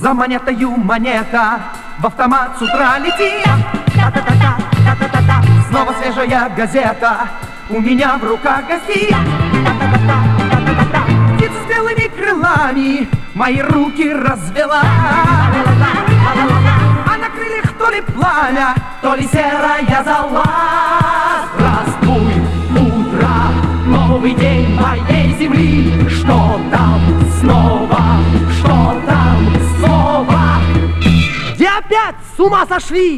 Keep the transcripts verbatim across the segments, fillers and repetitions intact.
За монетою монета в автомат с утра летит. Та-та-та-та, та-та-та-та, снова свежая газета у меня в руках гостит. Та-та-та-та, та-та-та-та, птица с белыми крылами мои руки развела. А на крыльях то ли пламя, то ли серая зола. Здравствуй, утро, новый день моей земли. Что там снова, что там снова? Где опять с ума сошли?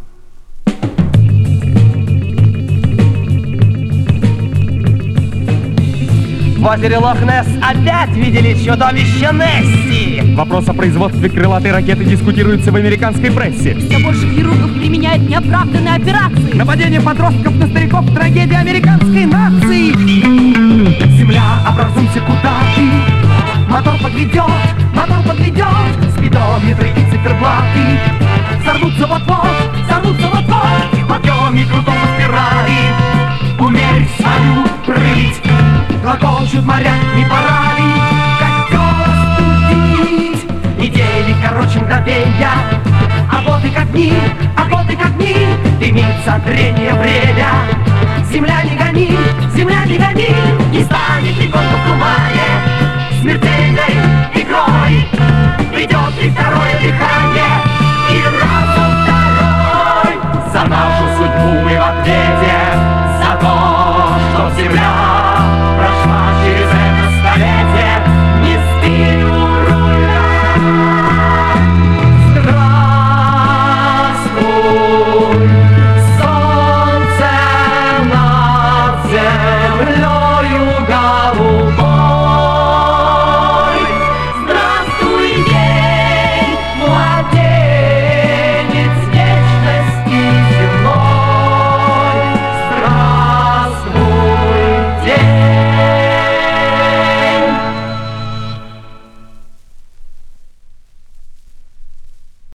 В озере Лох-Несс опять видели чудовище Несси. Вопрос о производстве крылатой ракеты дискутируется в американской прессе. Все больше хирургов применяют неоправданные операции. Нападение подростков на стариков — трагедия американской нации. Земля, образуйся, куда ты? Мотор подведет, мотор подведет. Спидометры и циферблаты сорвутся вот-вот, сорвутся вот-вот. В подъеме крутом по спирали умерь свою прыть. Глаголчут моря, не пора ли котел остудить? Недели короче мгновенья, а годы как дни, а годы как дни. Дымится трение время. Земля не гони, земля не гони, не станет ли гонка в тумане смертельной игрой? Придет ли второе дыхание?